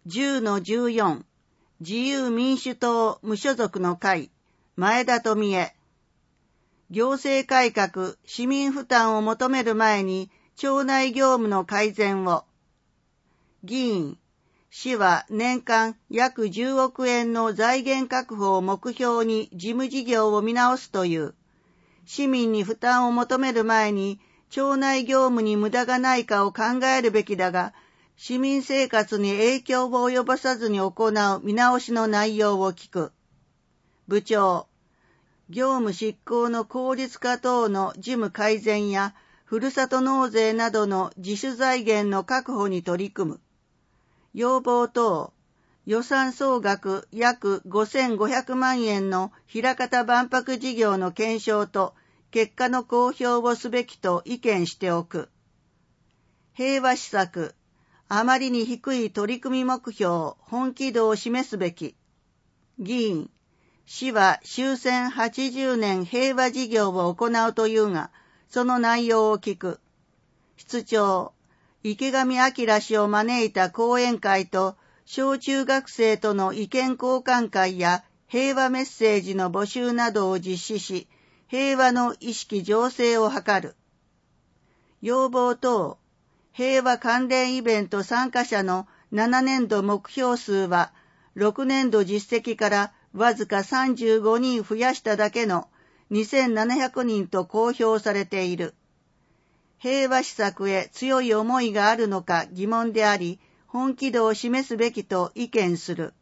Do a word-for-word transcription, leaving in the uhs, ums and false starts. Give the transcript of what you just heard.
じゅうのじゅうよん 自由民主党無所属の会前田富江。行政改革、市民負担を求める前に町内業務の改善を。議員、市は年間約じゅうおくえんの財源確保を目標に事務事業を見直すという。市民に負担を求める前に町内業務に無駄がないかを考えるべきだが、市民生活に影響を及ぼさずに行う見直しの内容を聞く。部長、業務執行の効率化等の事務改善や、ふるさと納税などの自主財源の確保に取り組む。要望等、予算総額約ごせんごひゃくまんえんの枚方万博事業の検証と結果の公表をすべきと意見しておく。平和施策、あまりに低い取り組み目標、本気度を示すべき。議員、市は終戦はちじゅうねん平和事業を行うというが、その内容を聞く。室長、池上彰氏を招いた講演会と、小中学生との意見交換会や平和メッセージの募集などを実施し、平和の意識醸成を図る。要望等、平和関連イベント参加者のななねんど目標数は、ろくねんど実績からわずかさんじゅうごにん増やしただけのにせんななひゃくにんと公表されている。平和施策へ強い思いがあるのか疑問であり、本気度を示すべきと意見する。